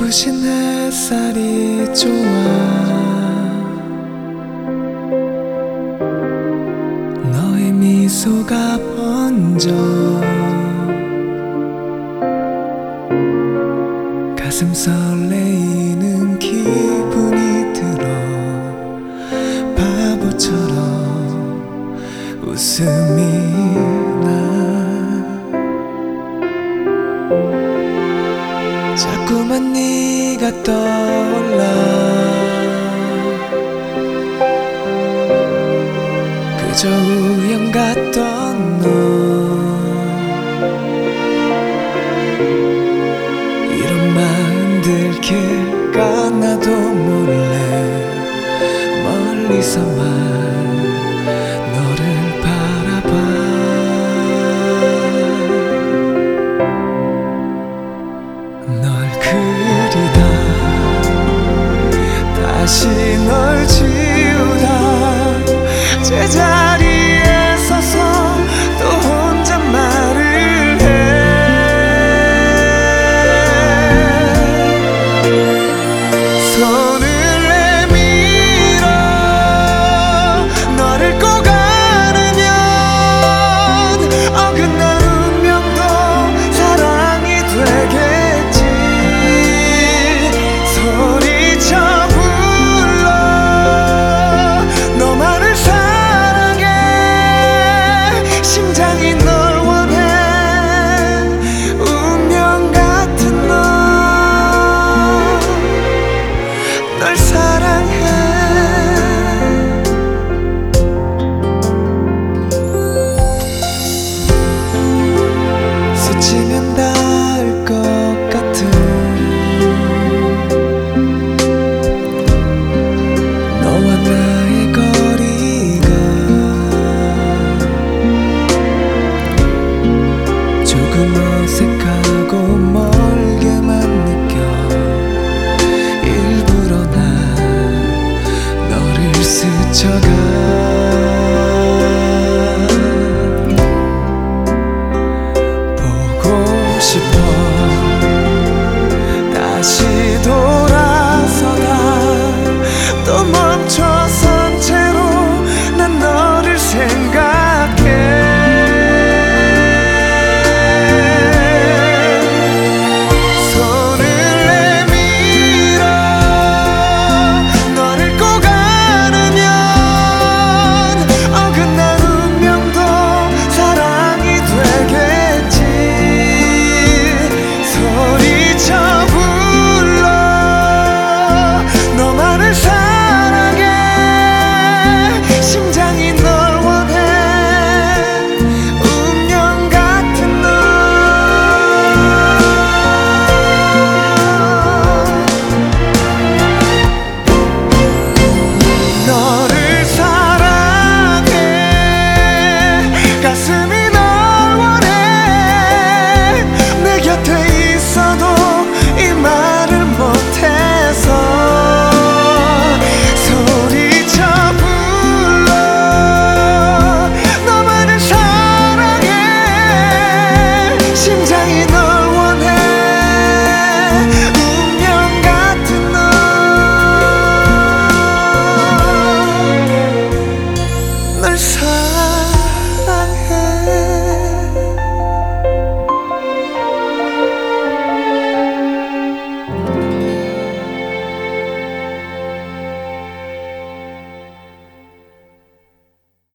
부신 햇살이 좋아. 너의 미소가 번져 가슴 설레이는 기분이 들어. 바보처럼 웃음이 나. 자꾸만 네가 떠올라. 그저 우연 같던 너. 이런 마음 들킬까 나도 몰래 멀리서만 너를 바라봐. 널 그리다 다시 널 지우다 제자리에 서서 또 혼잣말을 해. 손을 내밀어 너를 꼭 안으면 어긋난 운명도 사랑이 되겠지. 소리쳐 불러 너만을 사랑해. 심장이 널 원해. 운명 같은 널 사랑해. 스치면 닿을 것 같은 너와 나의 거리가 조금 어색하고 멀게만 느껴. 일부러 난 너를 스쳐가